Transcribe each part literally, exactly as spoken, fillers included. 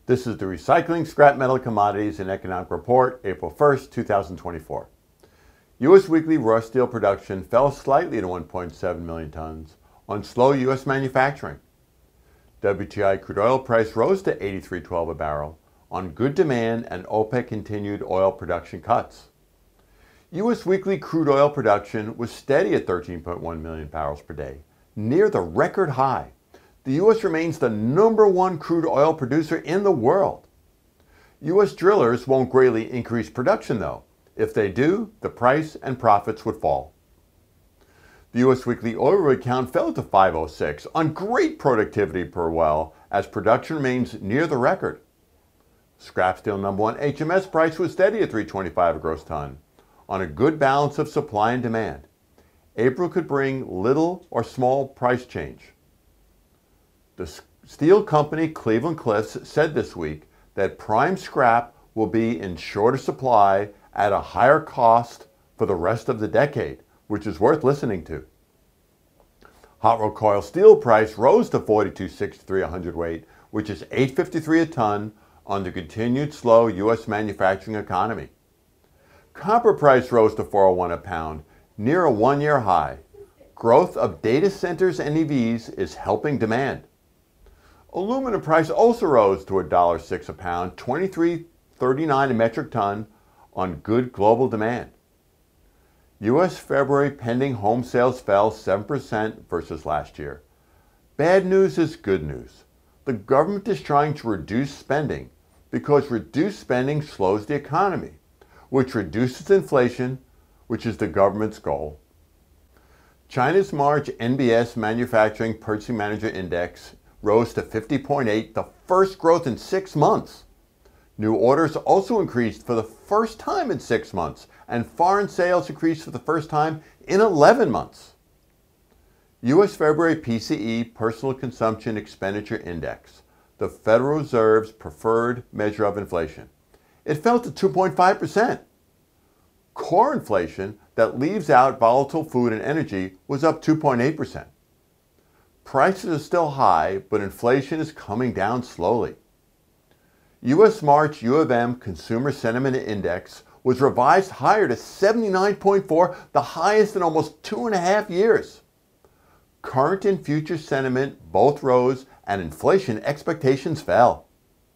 This is the Recycling, Scrap Metal, Commodities, and Economic Report, April first, two thousand twenty-four. U S weekly raw steel production fell slightly to one point seven million tons on slow U S manufacturing. W T I crude oil price rose to eighty-three twelve a barrel on good demand and OPEC continued oil production cuts. U S weekly crude oil production was steady at thirteen point one million barrels per day, near the record high. The U S remains the number one crude oil producer in the world. U S drillers won't greatly increase production though. If they do, the price and profits would fall. The U S weekly oil rig count fell to five oh six on great productivity per well as production remains near the record. Scrap steel number one H M S price was steady at three twenty-five a gross ton on a good balance of supply and demand. April could bring little or small price change. The steel company Cleveland-Cliffs said this week that prime scrap will be in shorter supply at a higher cost for the rest of the decade, which is worth listening to. Hot rolled coil steel price rose to forty-two sixty-three a hundredweight, which is eight fifty-three a ton on the continued slow U S manufacturing economy. Copper price rose to four oh one a pound, near a one-year high. Growth of data centers and E Vs is helping demand. Aluminum price also rose to one dollar six a pound, twenty-three thirty-nine a metric ton on good global demand. U S February pending home sales fell seven percent versus last year. Bad news is good news. The government is trying to reduce spending because reduced spending slows the economy, which reduces inflation, which is the government's goal. China's March N B S Manufacturing Purchasing Manager Index rose to fifty point eight, the first growth in six months. New orders also increased for the first time in six months, and foreign sales increased for the first time in eleven months. U S February P C E Personal Consumption Expenditure Index, the Federal Reserve's preferred measure of inflation. It fell to two point five percent. Core inflation, that leaves out volatile food and energy, was up two point eight percent. Prices are still high, but inflation is coming down slowly. U S March U of M Consumer Sentiment Index was revised higher to seventy-nine point four, the highest in almost two and a half years. Current and future sentiment both rose and inflation expectations fell.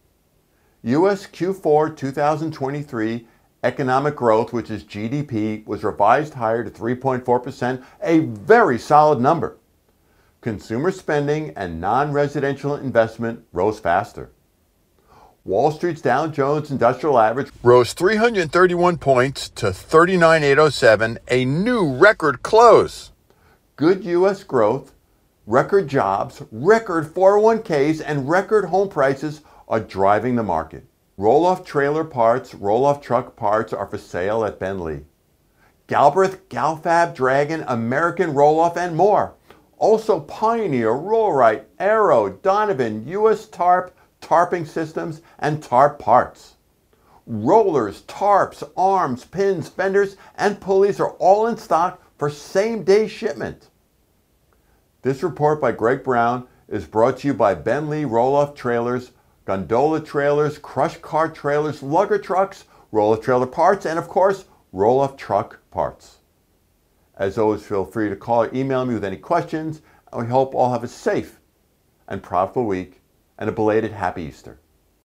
U S Q four two thousand twenty-three economic growth, which is G D P, was revised higher to three point four percent, a very solid number. Consumer spending and non-residential investment rose faster. Wall Street's Dow Jones Industrial Average rose three hundred thirty-one points to thirty-nine thousand eight hundred seven, a new record close. Good U S growth, record jobs, record four oh one Ks, and record home prices are driving the market. Roll-off trailer parts, roll-off truck parts are for sale at Ben Lee. Galbraith, Galfab, Dragon, American Roll-Off, and more. Also Pioneer, Rollright, Aero, Donovan, U S Tarp, tarping systems, and tarp parts. Rollers, tarps, arms, pins, fenders, and pulleys are all in stock for same-day shipment. This report by Greg Brown is brought to you by Ben Lee Roll-Off Trailers, Gondola Trailers, Crush Cart Trailers, Lugger Trucks, Roll-Off Trailer Parts, and of course, Roll-Off Truck Parts. As always, feel free to call or email me with any questions, and we hope all have a safe and profitable week and a belated Happy Easter.